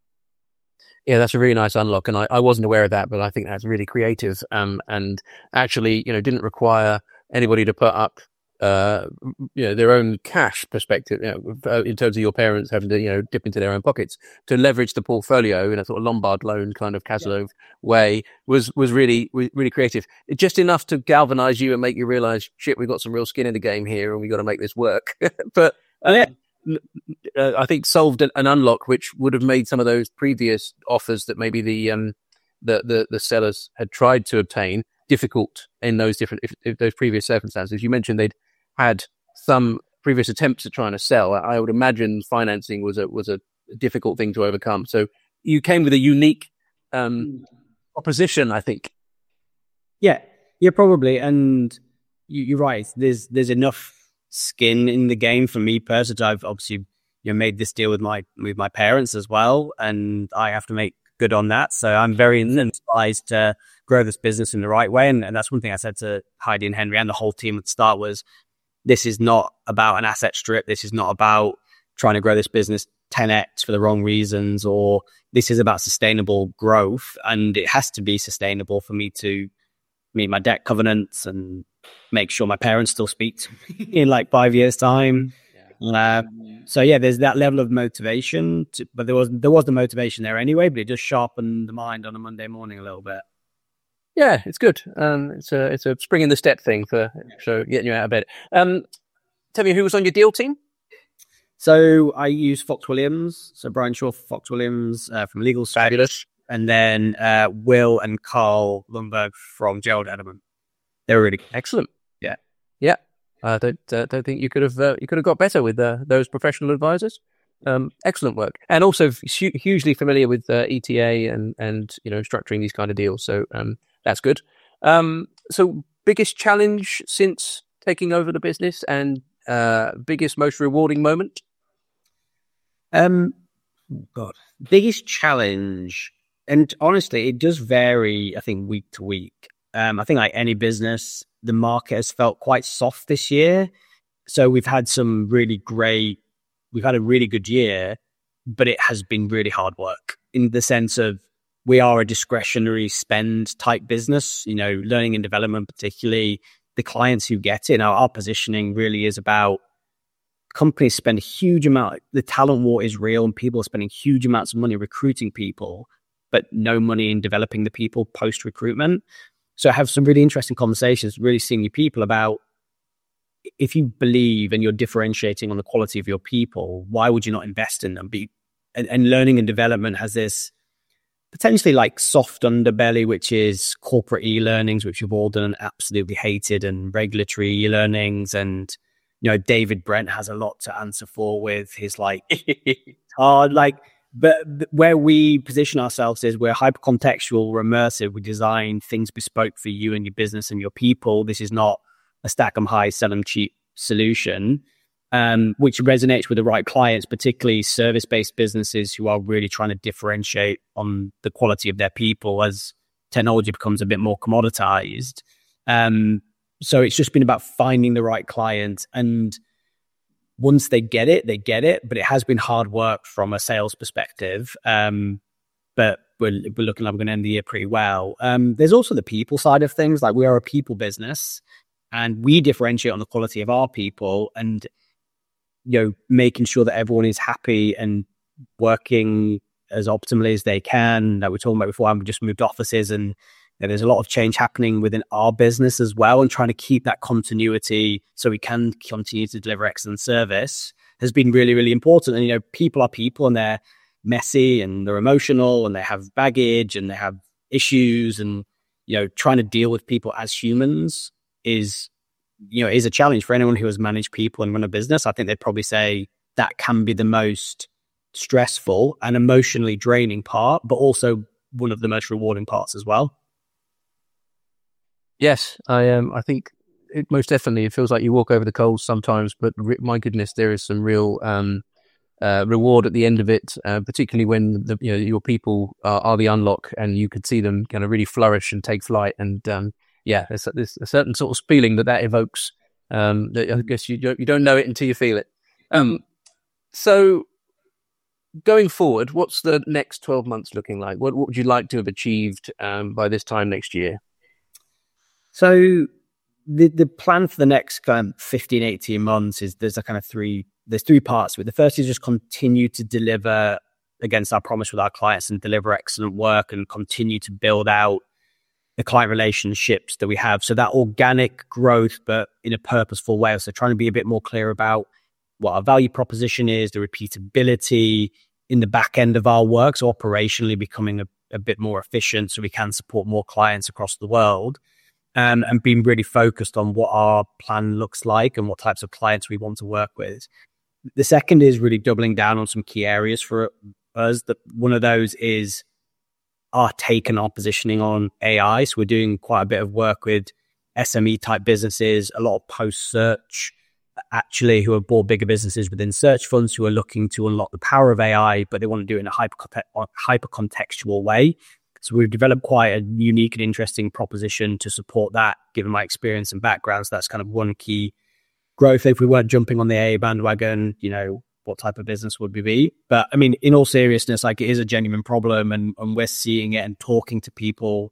Yeah, that's a really nice unlock. And I, I wasn't aware of that, but I think that's really creative. Um, and actually, you know, didn't require anybody to put up, uh, you know, their own cash perspective, you know, in terms of your parents having to, you know, dip into their own pockets to leverage the portfolio in a sort of Lombard loan kind of Cazenove yeah. way was, was really, really creative. It just enough to galvanize you and make you realize, shit, we've got some real skin in the game here and we got to make this work. But uh, yeah. Uh, I think solved an, an unlock which would have made some of those previous offers that maybe the um the the, the sellers had tried to obtain difficult in those different if, if those previous circumstances. You mentioned they'd had some previous attempts at trying to sell, I would imagine financing was a was a difficult thing to overcome. So you came with a unique um, proposition, I think. Yeah, yeah, probably. And you, you're right. There's there's enough skin in the game for me personally. I've obviously you know made this deal with my with my parents as well, and I have to make good on that. So I'm very incentivized to grow this business in the right way. And, and that's one thing I said to Heidi and Henry and the whole team at the start was, this is not about an asset strip. This is not about trying to grow this business ten x for the wrong reasons, or this is about sustainable growth. And it has to be sustainable for me to meet my debt covenants and make sure my parents still speak to me in like five years time. Uh, so yeah, there's that level of motivation, to, but there was there was the motivation there anyway. But it just sharpened the mind on a Monday morning a little bit. Yeah, it's good. Um, it's a it's a spring in the step thing for so getting you out of bed. Um, tell me, who was on your deal team? So I used Fox Williams, so Brian Shaw, Fox Williams uh, from Legal Street, Fabulous, and then uh, Will and Carl Lundberg from Gerald Edelman. They were really excellent. Yeah, yeah. I don't uh, don't think you could have uh, you could have got better with uh, those professional advisors. Um, excellent work, and also hu- hugely familiar with uh, E T A and and you know structuring these kind of deals. So um, that's good. Um, so biggest challenge since taking over the business, and uh, biggest most rewarding moment. Um, God, biggest challenge, and honestly, it does vary. I think week to week. Um, I think like any business, the market has felt quite soft this year. So we've had some really great, we've had a really good year, but it has been really hard work in the sense of we are a discretionary spend type business, you know, learning and development, particularly the clients who get it. Now, our positioning really is about companies spend a huge amount, the talent war is real and people are spending huge amounts of money recruiting people, but no money in developing the people post recruitment. So I have some really interesting conversations, really senior people about if you believe and you're differentiating on the quality of your people, why would you not invest in them? Be, and, and learning and development has this potentially like soft underbelly, which is corporate e-learnings, which we've all done and absolutely hated, and regulatory e-learnings. And, you know, David Brent has a lot to answer for with his like hard, like, But where we position ourselves is we're hyper-contextual, we're immersive. We design things bespoke for you and your business and your people. This is not a stack them high, sell them cheap solution, um, which resonates with the right clients, particularly service-based businesses who are really trying to differentiate on the quality of their people as technology becomes a bit more commoditized. Um, so it's just been about finding the right client, and once they get it, they get it. But it has been hard work from a sales perspective. Um, but we're, we're looking like we're going to end the year pretty well. Um, there's also the people side of things. Like, we are a people business, and we differentiate on the quality of our people, and, you know, making sure that everyone is happy and working as optimally as they can. Like we were talking about before, I've just moved offices, and you know, there's a lot of change happening within our business as well, and trying to keep that continuity so we can continue to deliver excellent service has been really, really important. And, you know, people are people, and they're messy and they're emotional and they have baggage and they have issues, and, you know, trying to deal with people as humans is, you know, is a challenge for anyone who has managed people and run a business. I think they'd probably say that can be the most stressful and emotionally draining part, but also one of the most rewarding parts as well. Yes, I um, I think it, most definitely it feels like you walk over the coals sometimes, but re- my goodness, there is some real um, uh, reward at the end of it, uh, particularly when the, you know, your people are, are the unlock, and you could see them kind of really flourish and take flight. And um, yeah, there's, there's a certain sort of feeling that that evokes. Um, that I guess you don't, you don't know it until you feel it. Um, so going forward, what's the next twelve months looking like? What, what would you like to have achieved um, by this time next year? So the the plan for the next kind of fifteen, eighteen months is there's a kind of three, there's three parts to it. The first is just continue to deliver against our promise with our clients and deliver excellent work, and continue to build out the client relationships that we have. So that organic growth, but in a purposeful way. So trying to be a bit more clear about what our value proposition is, the repeatability in the back end of our work. So operationally becoming a, a bit more efficient so we can support more clients across the world. and, and being really focused on what our plan looks like and what types of clients we want to work with. The second is really doubling down on some key areas for us. That one of those is our take and our positioning on A I. So we're doing quite a bit of work with S M E type businesses, a lot of post search actually who have bought bigger businesses within search funds who are looking to unlock the power of A I, but they want to do it in a hyper hyper contextual way. So we've developed quite a unique and interesting proposition to support that, given my experience and background. So that's kind of one key growth. If we weren't jumping on the A I bandwagon, you know, what type of business would we be? But I mean, in all seriousness, like it is a genuine problem, and, and we're seeing it and talking to people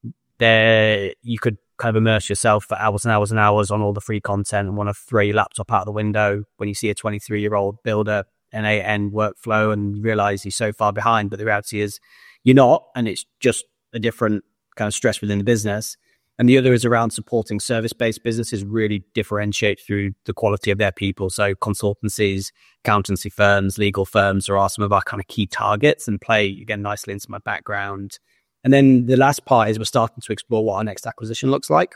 there. You could kind of immerse yourself for hours and hours and hours on all the free content and want to throw your laptop out the window when you see a twenty-three year old build a an A N workflow and you realize he's so far behind. But the reality is you're not, and it's just a different kind of stress within the business. And the other is around supporting service-based businesses really differentiate through the quality of their people. So consultancies, accountancy firms, legal firms are some of our kind of key targets and play, again, nicely into my background. And then the last part is we're starting to explore what our next acquisition looks like.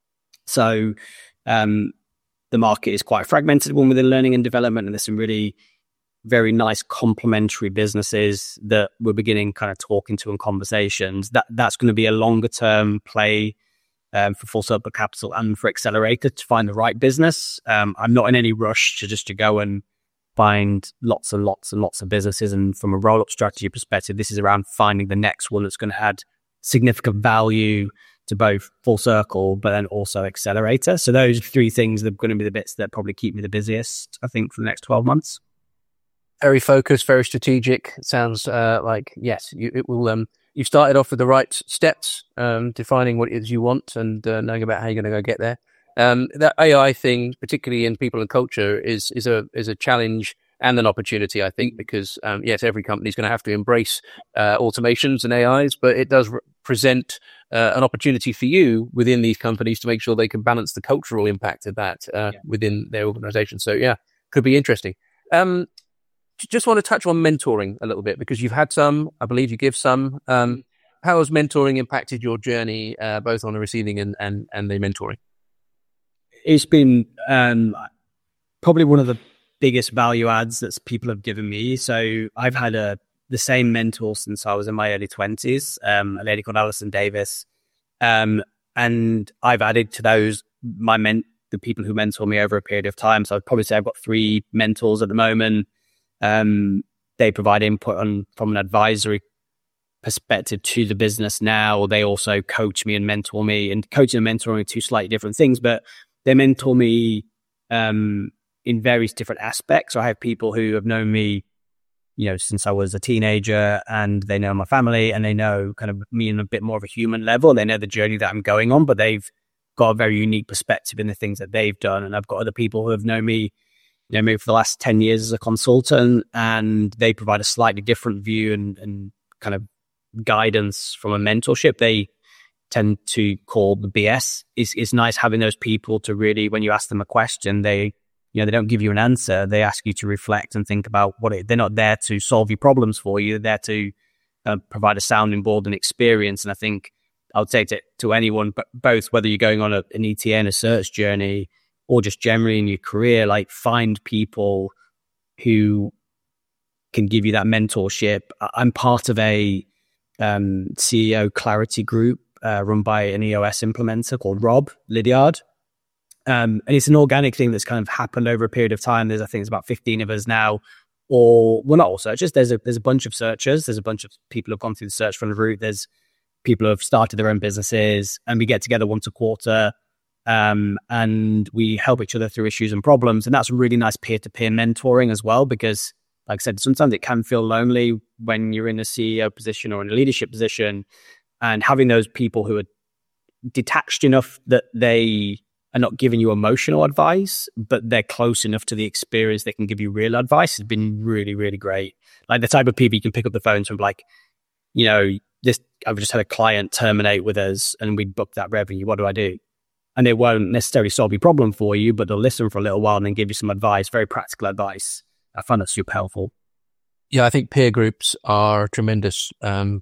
So um, the market is quite fragmented one within learning and development, and there's some really very nice complementary businesses that we're beginning kind of talking to in conversations. That That's going to be a longer term play um, for Full Circle Capital and for Accelerator to find the right business. Um, I'm not in any rush to just to go and find lots and lots and lots of businesses. And from a roll-up strategy perspective, this is around finding the next one that's going to add significant value to both Full Circle, but then also Accelerator. So those three things are going to be the bits that probably keep me the busiest, I think, for the next twelve months. Very focused, very strategic. It sounds uh, like, yes, you, it will. Um, you started off with the right steps, um, defining what it is you want and uh, knowing about how you're going to go get there. Um, that A I thing, particularly in people and culture, is is a is a challenge and an opportunity, I think, because um, yes, every company is going to have to embrace uh, automations and A Is, but it does re- present uh, an opportunity for you within these companies to make sure they can balance the cultural impact of that uh, yeah. within their organization. So yeah, could be interesting. Um, just want to touch on mentoring a little bit, because you've had some, I believe you give some. Um, how has mentoring impacted your journey, uh, both on the receiving and, and, and the mentoring? It's been um, probably one of the biggest value adds that people have given me. So I've had a the same mentor since I was in my early twenties, um, a lady called Alison Davis. Um, and I've added to those my men- the people who mentor me over a period of time. So I'd probably say I've got three mentors at the moment. Um, they provide input on from an advisory perspective to the business now. They also coach me and mentor me, and coaching and mentoring are two slightly different things, but they mentor me um, in various different aspects. So I have people who have known me, you know, since I was a teenager, and they know my family, and they know kind of me on a bit more of a human level. They know the journey that I'm going on, but they've got a very unique perspective in the things that they've done. And I've got other people who have known me, you know, maybe for the last ten years as a consultant, and they provide a slightly different view and, and kind of guidance from a mentorship. They tend to call the B S. It's, it's nice having those people to really, when you ask them a question, they, you know, they don't give you an answer. They ask you to reflect and think about what it, they're not there to solve your problems for you. They're there to uh, provide a sounding board and experience. And I think I would say to, to anyone, but both whether you're going on a, an E T N, a search journey, or just generally in your career, like find people who can give you that mentorship. I'm part of a um, C E O clarity group uh, run by an E O S implementer called Rob Lydiard. Um, and it's an organic thing that's kind of happened over a period of time. There's, I think, it's about fifteen of us now, or well, not all searchers. There's a there's a bunch of searchers. There's a bunch of people who've gone through the search fund route. There's people who have started their own businesses, and we get together once a quarter. Um, and we help each other through issues and problems. And that's really nice peer-to-peer mentoring as well, because like I said, sometimes it can feel lonely when you're in a C E O position or in a leadership position, and having those people who are detached enough that they are not giving you emotional advice, but they're close enough to the experience they can give you real advice has been really, really great. Like the type of people you can pick up the phone from, like, you know, this, I've just had a client terminate with us and we booked that revenue. What do I do? And they won't necessarily solve your problem for you, but they'll listen for a little while and then give you some advice, very practical advice. I find that super helpful. Yeah, I think peer groups are tremendous. Um,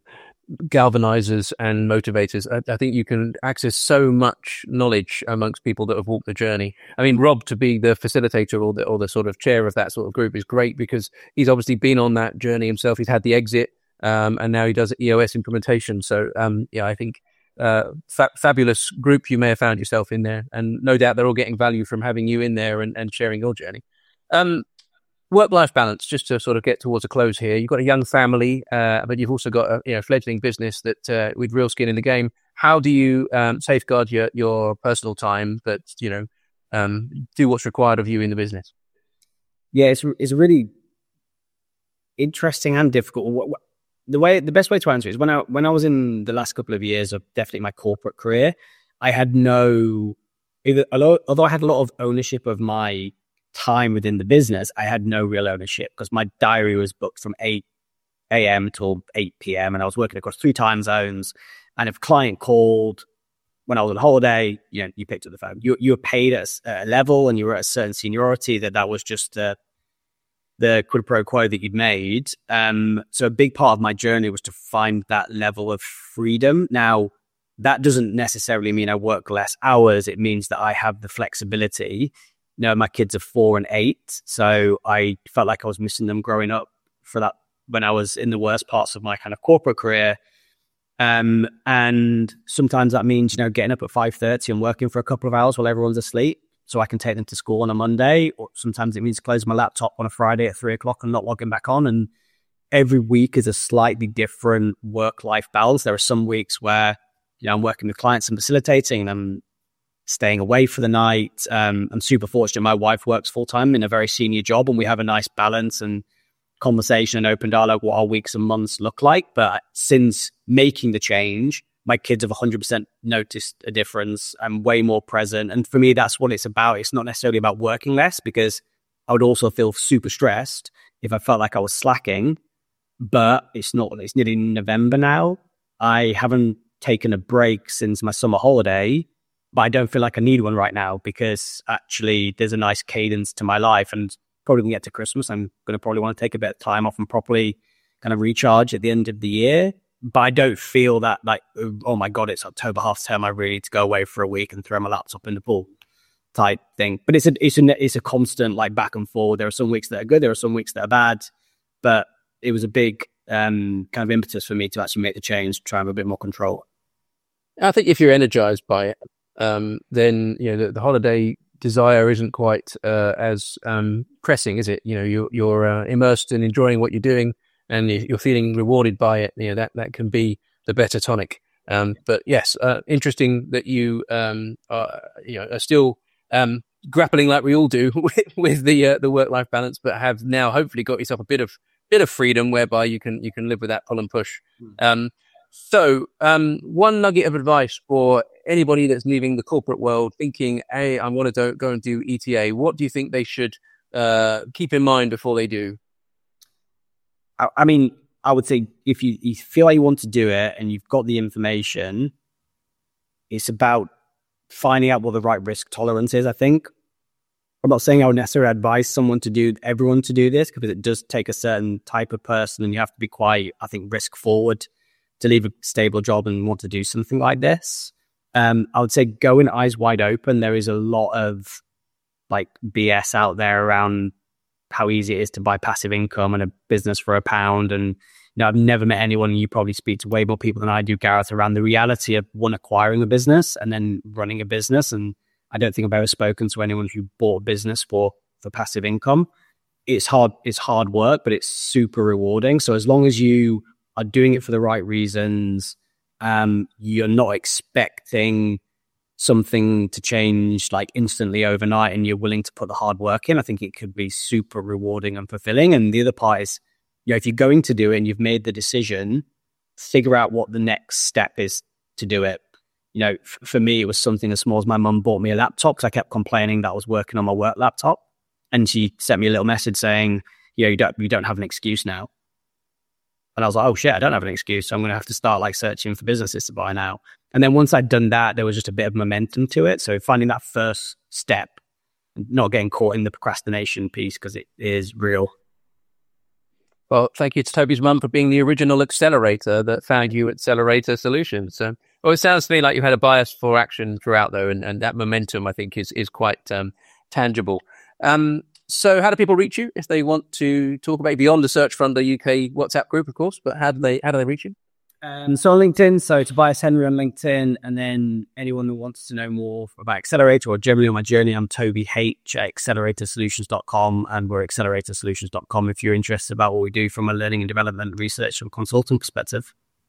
galvanizers and motivators. I, I think you can access so much knowledge amongst people that have walked the journey. I mean, Rob, to be the facilitator or the, or the sort of chair of that sort of group is great because he's obviously been on that journey himself. He's had the exit, um, and now he does E O S implementation. So, um, yeah, I think uh, fa- fabulous group you may have found yourself in there, and no doubt they're all getting value from having you in there and, and sharing your journey. Um, Work-life balance, just to sort of get towards a close here. You've got a young family, uh, but you've also got a you know, fledgling business that uh, with real skin in the game. How do you um, safeguard your, your personal time, but you know, um, do what's required of you in the business? Yeah, it's it's really interesting and difficult. The way, the best way to answer it is when I when I was in the last couple of years of definitely my corporate career, I had no, either, although I had a lot of ownership of my time within the business, I had no real ownership because my diary was booked from eight a.m. till eight p.m. and I was working across three time zones. And if a client called when I was on holiday, you know, you picked up the phone. You you were paid at a level and you were at a certain seniority that that was just uh, the quid pro quo that you'd made. Um, so a big part of my journey was to find that level of freedom. Now, that doesn't necessarily mean I work less hours. It means that I have the flexibility. You know, my kids are four and eight, so I felt like I was missing them growing up for that when I was in the worst parts of my kind of corporate career. Um, and sometimes that means, you know, getting up at five thirty and working for a couple of hours while everyone's asleep so I can take them to school on a Monday. Or sometimes it means closing my laptop on a Friday at three o'clock and not logging back on. And every week is a slightly different work-life balance. There are some weeks where, you know, I'm working with clients and facilitating and I'm staying away for the night. Um, I'm super fortunate. My wife works full-time in a very senior job and we have a nice balance and conversation and open dialogue what our weeks and months look like. But since making the change, my kids have one hundred percent noticed a difference. I'm way more present. And for me, that's what it's about. It's not necessarily about working less because I would also feel super stressed if I felt like I was slacking. But it's not, it's nearly November now. I haven't taken a break since my summer holiday, but I don't feel like I need one right now because actually there's a nice cadence to my life. And probably when we get to Christmas, I'm going to probably want to take a bit of time off and properly kind of recharge at the end of the year. But I don't feel that like, oh my God, it's October half term. I really need to go away for a week and throw my laptop in the pool type thing. But it's a, it's a, it's a constant like back and forth. There are some weeks that are good. There are some weeks that are bad, but it was a big um, kind of impetus for me to actually make the change, try and have a bit more control. I think if you're energized by it, um, then, you know, the, the holiday desire isn't quite uh, as um, pressing, is it? You know, you're, you're uh, immersed in enjoying what you're doing and you're feeling rewarded by it. You know, that, that can be the better tonic. Um, but yes, uh, interesting that you, um, are, you know, are still um, grappling like we all do with, with the uh, the work-life balance, but have now hopefully got yourself a bit of bit of freedom whereby you can you can live with that pull and push. Um, so um, one nugget of advice for anybody that's leaving the corporate world thinking, hey, I want to go and do E T A. What do you think they should uh, keep in mind before they do? I, I mean, I would say if you, you feel like you want to do it and you've got the information, it's about finding out what the right risk tolerance is, I think. I'm not saying I would necessarily advise someone to do, everyone to do this, because it does take a certain type of person and you have to be quite, I think, risk forward to leave a stable job and want to do something like this. Um, I would say go in eyes wide open. There is a lot of like B S out there around how easy it is to buy passive income and a business for a pound. And, you know, I've never met anyone, and you probably speak to way more people than I do, Gareth, around the reality of one, acquiring a business and then running a business. And I don't think I've ever spoken to anyone who bought a business for, for passive income. It's hard, it's hard work, but it's super rewarding. So as long as you are doing it for the right reasons, um, you're not expecting something to change like instantly overnight and you're willing to put the hard work in, I think it could be super rewarding and fulfilling. And the other part is, you know, if you're going to do it and you've made the decision, figure out what the next step is to do it. You know, f- for me, it was something as small as my mum bought me a laptop because I kept complaining that I was working on my work laptop. And she sent me a little message saying, you know, you don't, you don't have an excuse now. And I was like, oh shit, I don't have an excuse. So I'm going to have to start like searching for businesses to buy now. And then once I'd done that, there was just a bit of momentum to it. So finding that first step, not getting caught in the procrastination piece, because it is real. Well, thank you to Toby's mum for being the original accelerator that found you at Accelerator Solutions. So, well, it sounds to me like you've had a bias for action throughout, though, and, and that momentum, I think, is is quite um, tangible. Um, so how do people reach you if they want to talk about beyond the Search Funder U K WhatsApp group, of course, but how do they how do they reach you? Um, so on LinkedIn, so Tobias Henry on LinkedIn, and then anyone who wants to know more about Accelerator or generally on my journey, I'm Toby H at accelerator solutions dot com, and we're accelerator solutions dot com if you're interested about what we do from a learning and development, research and consulting perspective.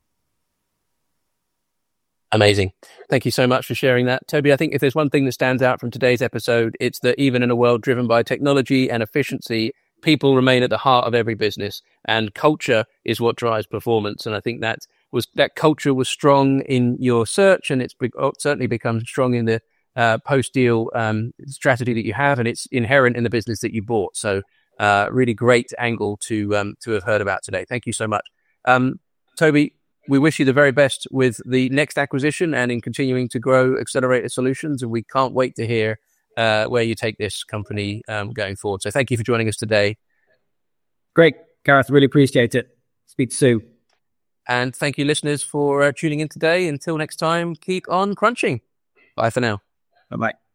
Amazing. Thank you so much for sharing that. Toby, I think if there's one thing that stands out from today's episode, it's that even in a world driven by technology and efficiency, people remain at the heart of every business, and culture is what drives performance. And I think that was that culture was strong in your search, and it's be- certainly become strong in the uh, post-deal um, strategy that you have, and it's inherent in the business that you bought. So uh, really great angle to um, to have heard about today. Thank you so much. Um, Toby, we wish you the very best with the next acquisition and in continuing to grow Accelerator Solutions, and we can't wait to hear uh, where you take this company um, going forward. So thank you for joining us today. Great, Gareth. Really appreciate it. Speak soon. And thank you, listeners, for uh, tuning in today. Until next time, keep on crunching. Bye for now. Bye-bye.